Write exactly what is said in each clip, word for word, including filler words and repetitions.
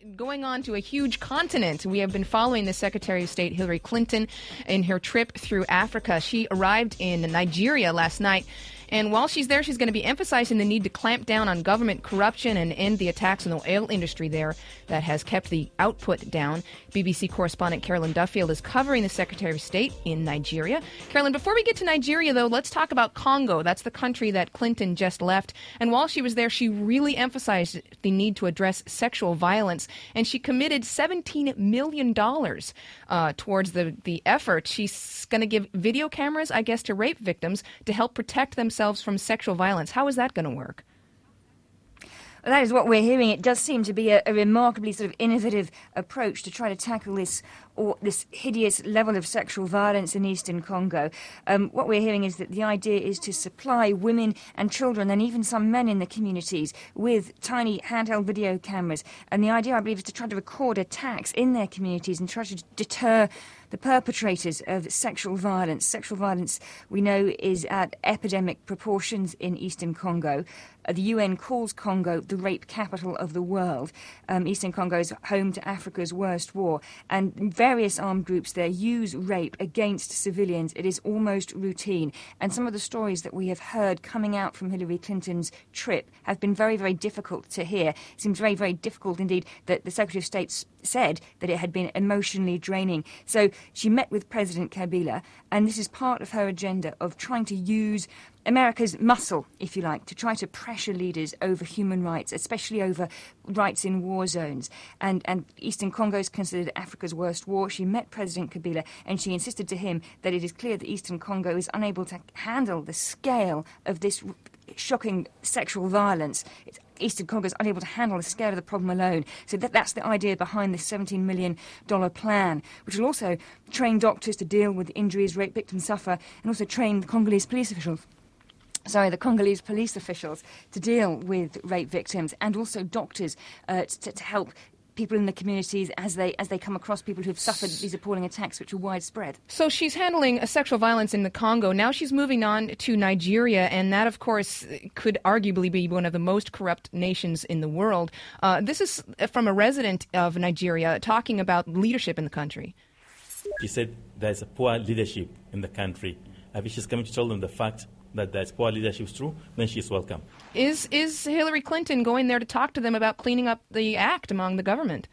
Going on to a huge continent, we have been following the Secretary of State Hillary Clinton in her trip through Africa. She arrived in Nigeria last night. And while she's there, she's going to be emphasizing the need to clamp down on government corruption and end the attacks on the oil industry there that has kept the output down. B B C correspondent Carolyn Duffield is covering the Secretary of State in Nigeria. Carolyn, before we get to Nigeria, though, let's talk about Congo. That's the country that Clinton just left. And while she was there, she really emphasized the need to address sexual violence. And she committed seventeen million dollars uh, towards the, the effort. She's going to give video cameras, I guess, to rape victims to help protect themselves from sexual violence. How is that going to work? Well, that is what we're hearing. It does seem to be a, a remarkably sort of innovative approach to try to tackle this or this hideous level of sexual violence in eastern Congo. Um, what we're hearing is that the idea is to supply women and children and even some men in the communities with tiny handheld video cameras. And the idea, I believe, is to try to record attacks in their communities and try to deter the perpetrators of sexual violence. Sexual violence, we know, is at epidemic proportions in eastern Congo. Uh, the U N calls Congo the rape capital of the world. Um, eastern Congo is home to Africa's worst war. And various armed groups there use rape against civilians. It is almost routine. And some of the stories that we have heard coming out from Hillary Clinton's trip have been very, very difficult to hear. It seems very, very difficult indeed that the Secretary of State said that it had been emotionally draining. So she met with President Kabila, and this is part of her agenda of trying to use America's muscle, if you like, to try to pressure leaders over human rights, especially over rights in war zones. And, and Eastern Congo is considered Africa's worst war. She met President Kabila, and she insisted to him that it is clear that Eastern Congo is unable to handle the scale of this shocking sexual violence. It's Eastern Congo is unable to handle the scale of the problem alone. So that, that's the idea behind this seventeen million dollars plan, which will also train doctors to deal with injuries rape victims suffer, and also train the Congolese police officials. Sorry, the Congolese police officials to deal with rape victims, and also doctors uh, to, to help people in the communities as they as they come across people who have suffered these appalling attacks, which are widespread. So she's handling uh, sexual violence in the Congo. Now she's moving on to Nigeria, and that, of course, could arguably be one of the most corrupt nations in the world. Uh, this is from a resident of Nigeria talking about leadership in the country. She said there's a poor leadership in the country. I think she's coming to tell them the fact that there's poor leadership is true, then she's welcome. Is is Hillary Clinton going there to talk to them about cleaning up the act among the government?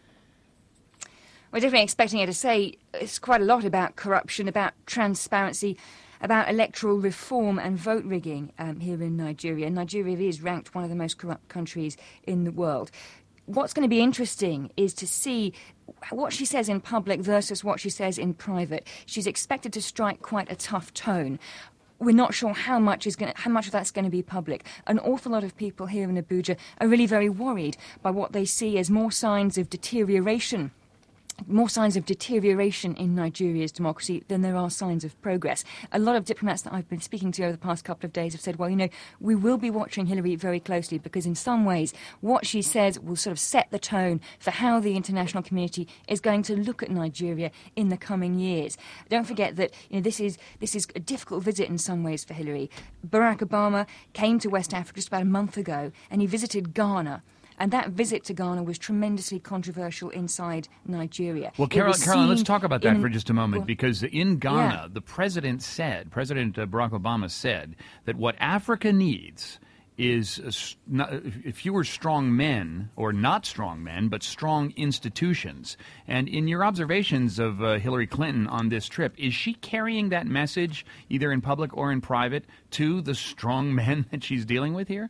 We're definitely expecting her to say it's quite a lot about corruption, about transparency, about electoral reform and vote rigging um, here in Nigeria. Nigeria is ranked one of the most corrupt countries in the world. What's going to be interesting is to see what she says in public versus what she says in private. She's expected to strike quite a tough tone. We're not sure how much is going to, how much of that's going to be public. An awful lot of people here in Abuja are really very worried by what they see as more signs of deterioration. More signs of deterioration in Nigeria's democracy than there are signs of progress. A lot of diplomats that I've been speaking to over the past couple of days have said, well, you know, we will be watching Hillary very closely because in some ways what she says will sort of set the tone for how the international community is going to look at Nigeria in the coming years. Don't forget that, you know, this is this is a difficult visit in some ways for Hillary. Barack Obama came to West Africa just about a month ago, and he visited Ghana. And that visit to Ghana was tremendously controversial inside Nigeria. Well, Carol, Caroline, let's talk about that in, for just a moment, well, because in Ghana, yeah. the president said, President uh, Barack Obama said, that what Africa needs is uh, not, fewer strong men, or not strong men, but strong institutions. And in your observations of uh, Hillary Clinton on this trip, is she carrying that message, either in public or in private, to the strong men that she's dealing with here?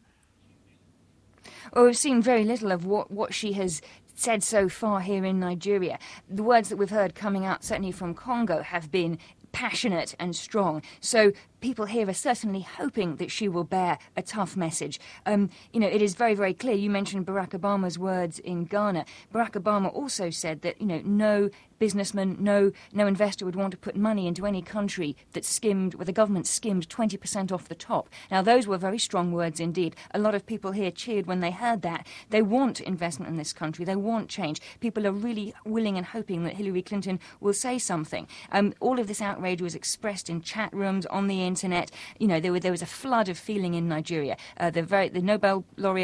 Well, we've seen very little of what, what she has said so far here in Nigeria. The words that we've heard coming out, certainly from Congo, have been passionate and strong. So people here are certainly hoping that she will bear a tough message. Um, you know, it is very, very clear. You mentioned Barack Obama's words in Ghana. Barack Obama also said that, you know, no businessman, no no investor would want to put money into any country that skimmed, where the government skimmed twenty percent off the top. Now, those were very strong words indeed. A lot of people here cheered when they heard that. They want investment in this country. They want change. People are really willing and hoping that Hillary Clinton will say something. Um, all of this outrage was expressed in chat rooms, on the internet. You know, there, were, there was a flood of feeling in Nigeria. Uh, the, very, the Nobel laureate Pr-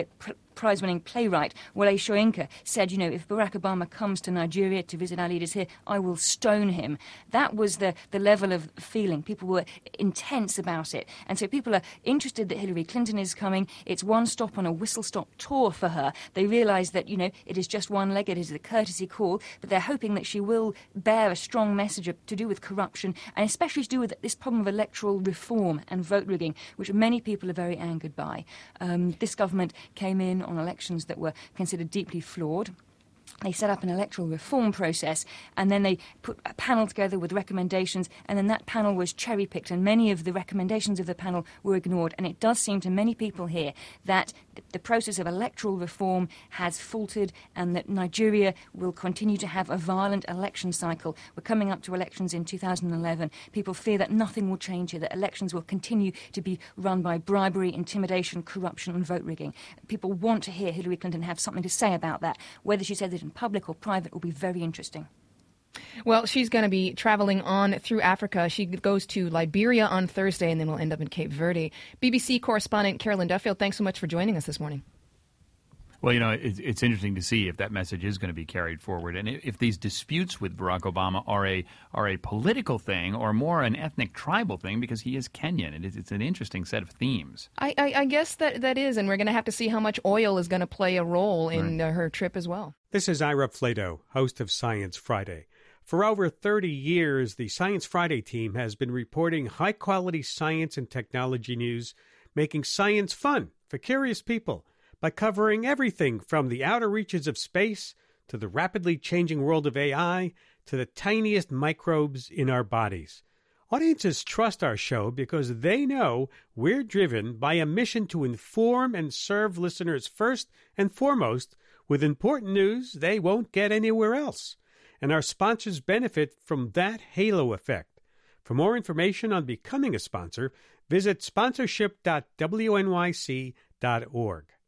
prize-winning playwright Wole Soyinka said, you know, if Barack Obama comes to Nigeria to visit our leaders here, I will stone him. That was the, the level of feeling. People were intense about it. And so people are interested that Hillary Clinton is coming. It's one stop on a whistle-stop tour for her. They realise that, you know, it is just one leg. It is a courtesy call. But they're hoping that she will bear a strong message of, to do with corruption, and especially to do with this problem of electoral reform and vote rigging, which many people are very angered by. Um, this government came in on elections that were considered deeply flawed. They set up an electoral reform process, and then they put a panel together with recommendations, and then that panel was cherry-picked, and many of the recommendations of the panel were ignored. And it does seem to many people here that the process of electoral reform has faltered, and that Nigeria will continue to have a violent election cycle. We're coming up to elections in two thousand eleven. People fear that nothing will change here, that elections will continue to be run by bribery, intimidation, corruption, and vote rigging. People want to hear Hillary Clinton have something to say about that. Whether she says it in public or private will be very interesting. Well, she's going to be traveling on through Africa. She goes to Liberia on Thursday and then will end up in Cape Verde. B B C correspondent Carolyn Duffield, thanks so much for joining us this morning. Well, you know, it's, it's interesting to see if that message is going to be carried forward, and if these disputes with Barack Obama are a are a political thing or more an ethnic tribal thing, because he is Kenyan. It is, it's an interesting set of themes. I, I, I guess that, that is, and we're going to have to see how much oil is going to play a role in right. uh, her trip as well. This is Ira Flato, host of Science Friday. For over thirty years, the Science Friday team has been reporting high-quality science and technology news, making science fun for curious people, by covering everything from the outer reaches of space to the rapidly changing world of A I to the tiniest microbes in our bodies. Audiences trust our show because they know we're driven by a mission to inform and serve listeners first and foremost with important news they won't get anywhere else. And our sponsors benefit from that halo effect. For more information on becoming a sponsor, visit sponsorship dot w n y c dot org.